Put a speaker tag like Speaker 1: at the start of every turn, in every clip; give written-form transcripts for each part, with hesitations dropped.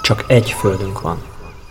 Speaker 1: Csak egy földünk van.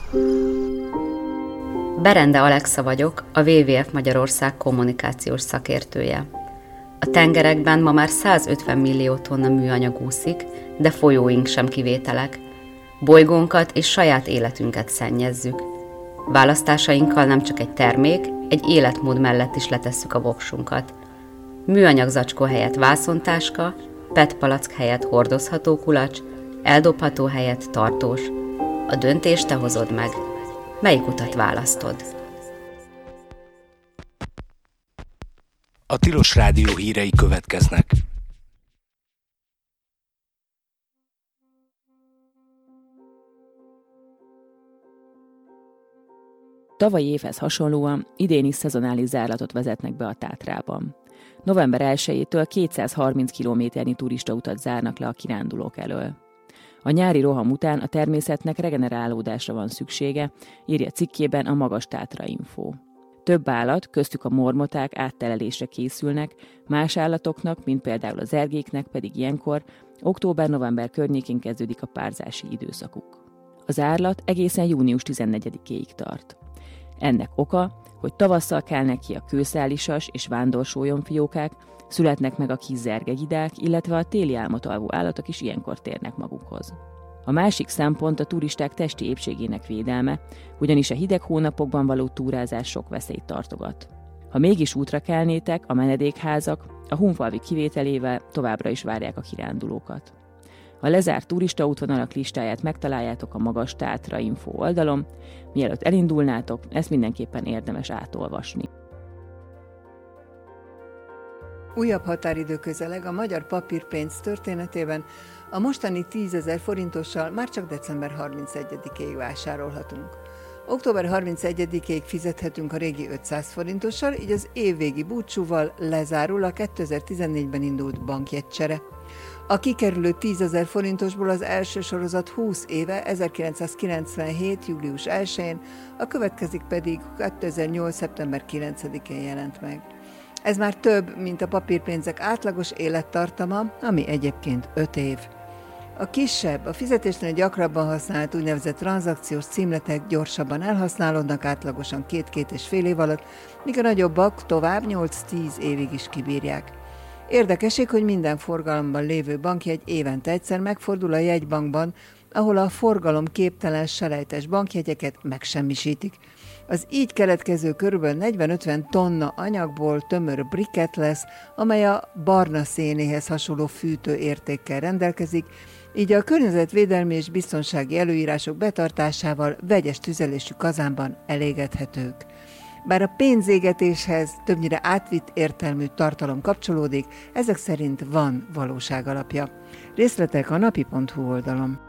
Speaker 2: Berende Alexa vagyok, a WWF Magyarország kommunikációs szakértője. A tengerekben ma már 150 millió tonna műanyag úszik, de folyóink sem kivételek. Bolygónkat és saját életünket szennyezzük. Választásainkkal nem csak egy termék, egy életmód mellett is letesszük a voksunkat. Műanyag zacskó helyett vászontáska, PET palack helyett hordozható kulacs, eldobható helyett tartós. A döntést te hozod meg. Melyik utat választod?
Speaker 3: A Tilos Rádió hírei következnek.
Speaker 4: Tavalyi évhez hasonlóan idén is szezonális zárlatot vezetnek be a Tátrában. November 1-től 230 kilométernyi turistautat zárnak le a kirándulók elől. A nyári roham után a természetnek regenerálódásra van szüksége, írja cikkében a Magas Tátra Info. Több állat, köztük a mormoták áttelelésre készülnek, más állatoknak, mint például az ergéknek pedig ilyenkor, október-november környékén kezdődik a párzási időszakuk. Az árlat egészen június 14-éig tart. Ennek oka, hogy tavasszal kelnek ki a kőszálisas és vándorsolyomfiókák, születnek meg a kis zergegidák, illetve a téli álmot alvó állatok is ilyenkor térnek magukhoz. A másik szempont a turisták testi épségének védelme, ugyanis a hideg hónapokban való túrázás sok veszélyt tartogat. Ha mégis útra kelnétek, a menedékházak a Hunfalvi kivételével továbbra is várják a kirándulókat. A lezárt turistaútvonalak listáját megtaláljátok a Magas Tátra Info oldalon, mielőtt elindulnátok, ezt mindenképpen érdemes átolvasni.
Speaker 5: Újabb határidő közeleg a magyar papírpénz történetében, a mostani 10 000 forintossal már csak december 31-ig vásárolhatunk. Október 31-ig fizethetünk a régi 500 forintossal, így az évvégi búcsúval lezárul a 2014-ben indult bankjegycsere. A kikerülő 10 000 forintosból az első sorozat 20 éve, 1997. július 1-én, a következik pedig 2008. szeptember 9-én jelent meg. Ez már több, mint a papírpénzek átlagos élettartama, ami egyébként 5 év. A kisebb, a fizetésnél gyakrabban használt úgynevezett tranzakciós címletek gyorsabban elhasználódnak, átlagosan 2-2,5 év alatt, míg a nagyobbak tovább 8-10 évig is kibírják. Érdekesség, hogy minden forgalomban lévő bankjegy évente egyszer megfordul a jegybankban, ahol a forgalomképtelen selejtes bankjegyeket megsemmisítik. Az így keletkező körülbelül 40-50 tonna anyagból tömör briket lesz, amely a barna szénéhez hasonló fűtőértékkel rendelkezik, így a környezetvédelmi és biztonsági előírások betartásával vegyes tüzelésű kazánban elégethetők. Bár a pénzégetéshez többnyire átvitt értelmű tartalom kapcsolódik, ezek szerint van valóságalapja. Részletek a napi.hu oldalon.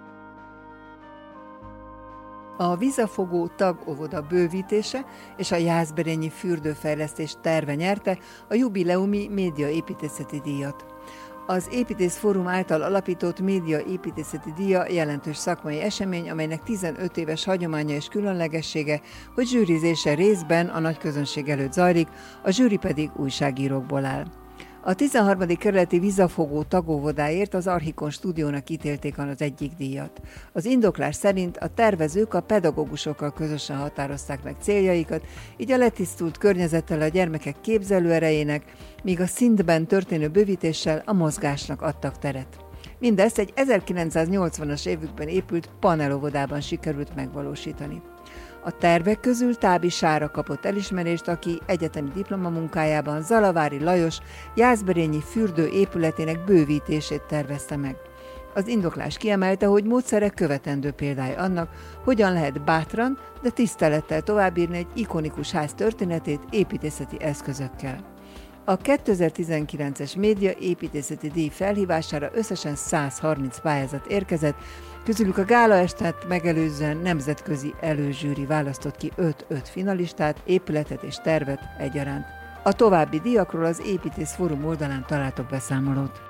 Speaker 5: A vízafogó tagóvoda bővítése és a jászberényi fürdőfejlesztés terve nyerte a jubileumi médiaépítészeti díjat. Az Építész Fórum által alapított médiaépítészeti díja jelentős szakmai esemény, amelynek 15 éves hagyománya és különlegessége, hogy zsűrizése részben a nagy közönség előtt zajlik, a zsűri pedig újságírókból áll. A 13. kerületi vízafogó tagóvodáért az Archikon stúdiónak ítélték az egyik díjat. Az indoklás szerint a tervezők a pedagógusokkal közösen határozták meg céljaikat, így a letisztult környezettel a gyermekek képzelőerejének, míg a szintben történő bővítéssel a mozgásnak adtak teret. Mindezt egy 1980-as évükben épült panelovodában sikerült megvalósítani. A tervek közül Tábi Sára kapott elismerést, aki egyetemi diplomamunkájában Zalavári Lajos jászberényi fürdő épületének bővítését tervezte meg. Az indoklás kiemelte, hogy módszerek követendő példája annak, hogyan lehet bátran, de tisztelettel továbbírni egy ikonikus ház történetét építészeti eszközökkel. A 2019-es média építészeti díj felhívására összesen 130 pályázat érkezett, közülük a gálaestet megelőzően nemzetközi előzsűri választott ki 5 finalistát, épületet és tervet egyaránt. A további díjakról az Építész Fórum oldalán találtok beszámolót.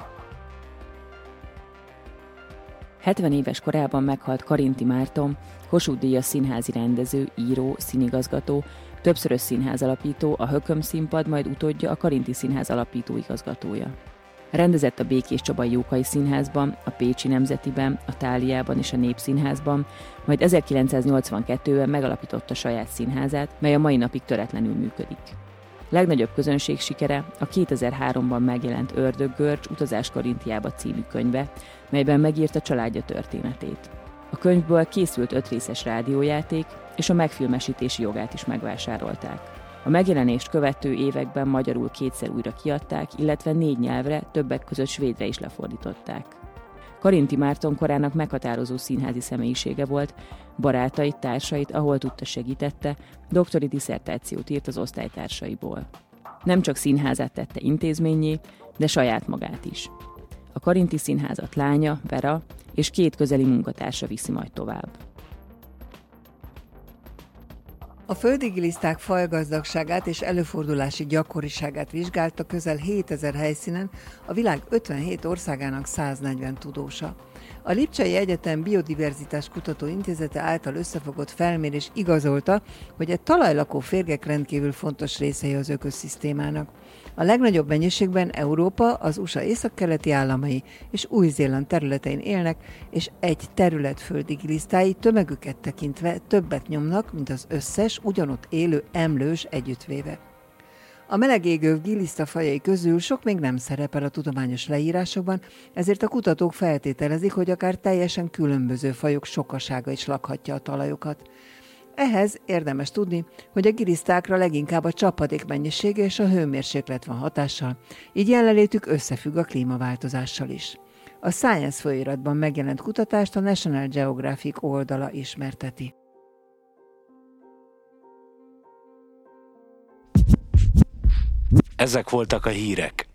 Speaker 4: 70 éves korában meghalt Karinti Márton, Kossuth-díjas színházi rendező, író, színigazgató, többszörös színház alapító, a Hököm Színpad, majd utódja a Karinti Színház alapító igazgatója. Rendezett a Békés Csabai Jókai Színházban, a Pécsi Nemzetiben, a Tháliában és a Népszínházban, majd 1982-ben megalapította saját színházát, mely a mai napig töretlenül működik. Legnagyobb közönség sikere a 2003-ban megjelent Ördöggörcs Utazás Karintiába című könyve, melyben megírta családja történetét. A könyvből készült 5 részes rádiójáték, és a megfilmesítési jogát is megvásárolták. A megjelenést követő években magyarul 2-szer újra kiadták, illetve 4 nyelvre, többek között svédre is lefordították. Karinti Márton korának meghatározó színházi személyisége volt, barátait, társait, ahol tudta, segítette, doktori disszertációt írt az osztálytársaiból. Nem csak színházát tette intézménnyé, de saját magát is. A Karinti Színházat lánya, Vera, és 2 közeli munkatársa viszi majd tovább.
Speaker 5: A földi giliszták fajgazdagságát és előfordulási gyakoriságát vizsgálta közel 7000 helyszínen a világ 57 országának 140 tudósa. A Lipcsei Egyetem Biodiverzitás Kutató Intézete által összefogott felmérés igazolta, hogy a talajlakó férgek rendkívül fontos részei az ökoszisztémának. A legnagyobb mennyiségben Európa, az USA északkeleti államai és Új-Zéland területein élnek, és egy terület földi gilisztái tömegüket tekintve többet nyomnak, mint az összes ugyanott élő emlős együttvéve. A melegégő gilisztafajai közül sok még nem szerepel a tudományos leírásokban, ezért a kutatók feltételezik, hogy akár teljesen különböző fajok sokasága is lakhatja a talajokat. Ehhez érdemes tudni, hogy a gilisztákra leginkább a csapadék mennyisége és a hőmérséklet van hatással, így jelenlétük összefügg a klímaváltozással is. A Science folyóiratban megjelent kutatást a National Geographic oldala ismerteti.
Speaker 3: Ezek voltak a hírek.